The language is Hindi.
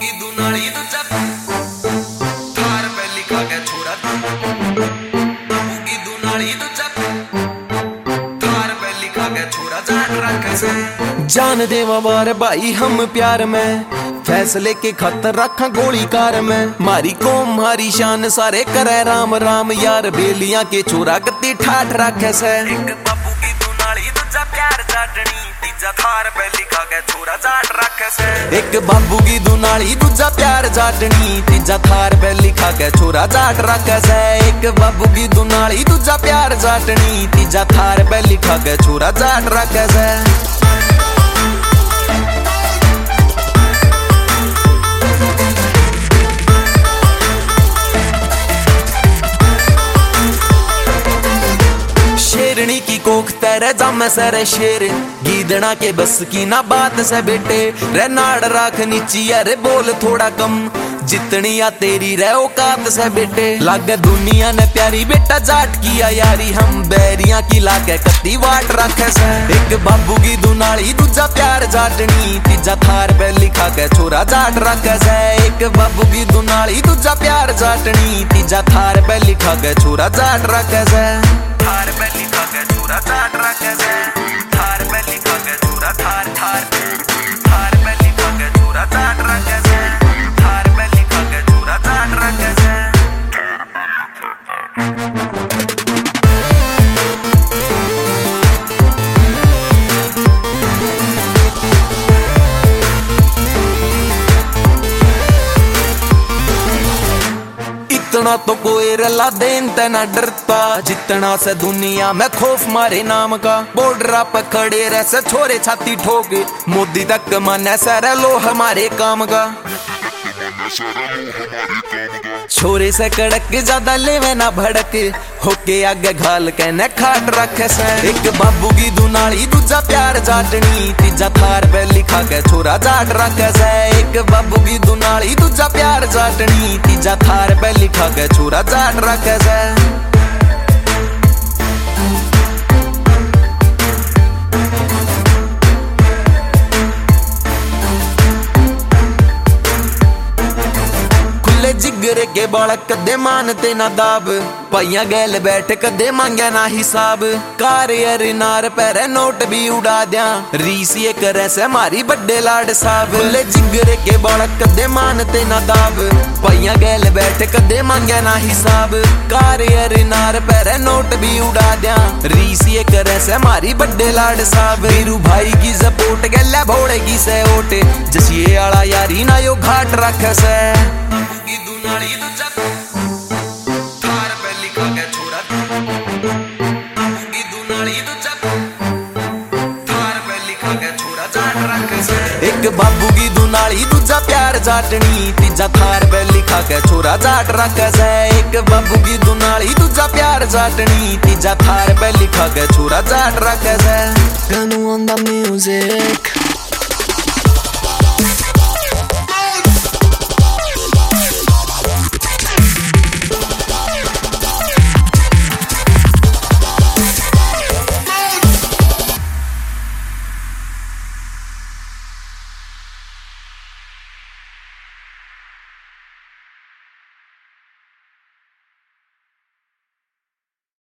की दुनाली दूजा थार पे लिखा के छोरा बाबू की दुनाली दूजा थार पे लिखा के छोरा जाट रखे से जान देवा बार भाई हम प्यार में फैसले के खतर रखा गोली कार में मारी कौम मारी शान सारे करे राम राम यार बेलियां के छोरा कत्ती ठाठ रखे से एक बाबू की दुनाली दूजा प्यार जाटनी तीजा थार पे लिखा के छोरा जाट रखे से एक बाबू की दुनाली दूजा प्यार जाटनी तीजा थार पे लिखा के छोरा जाट रखे से एक बाबू की दुनाली दूजा प्यार जाटनी तीजा थार पे लिखा के छोरा जाट रखे से शेरनी की कोख तेरे जम सरे शेर गीदड़ा के बस की ना बात से बेटे रे नाड़ राख नीची अरे बोल थोड़ा कम जितनी या तेरी रे औकात से बेटे लागे दुनिया ने प्यारी बेटा जाट किया यारी हम बैरियां की लाके कत्ती वाट रखे से एक बाबू की दुनाली दूजा प्यार जाटनी तीजा थार पे लिखा के छोरा जाट रखे से एक बाबू की दुनाली दूजा प्यार जाटनी तीजा थार पे लिखा के छोरा जाट रखे से थार पे लिखा के छोरा जाट रखे से थार पे लिखा के छोरा थार थार थार पे लिखा के छोरा जाट रखे से थार पे लिखा के छोरा जाट रखे से इतना तो कोई रला देन तना डरता जितना से दुनिया में खौफ मारे नाम का बॉर्डर पे खड़े रह से छोरे छाती ठोक मोदी तक माने सर लो हमारे काम का छोरे से कड़क ज्यादा लेवे ना भड़क होके आगे घाल के न खाट रखे से एक बाबू की दुनाली दूजा प्यार जाटनी तीजा थार पे लिखा के छोरा जाट रखे से एक बाबू की दुनाली दूजा प्यार जाटनी तीजा थार पे लिखा के छोरा जाट रखे से जिगर के बालक कदे मानते ना दाब पाइया गैल बैठ कदे मांगे ना हिसाब कार यार नार पैरे नोट भी उड़ा दिया रीस ये करे से मारी बड्डे लाड साहब ले जिगर के बालक कदे मानते ना दाब पाइया गैल बैठ कदे मांगे ना हिसाब कार यार नार पैरे नोट भी उड़ा दिया रीस ये करे से मारी बड्डे लाड साहब वीरू भाई की सपोर्ट गैला भोड़े की से ओट जसिए आला यारी ना यो घाट रखे से की दुनाली दूजा थार पे लिखा के छोरा बाबू की दुनाली दूजा थार पे लिखा के छोरा जाट रखे से एक बाबू की दुनाली दूजा प्यार जाटनी तीजा थार पे लिखा के छोरा जाट रखे से एक बाबू की दुनाली दूजा प्यार जाटनी तीजा थार पे लिखा के छोरा जाट रखे से Gonna want the music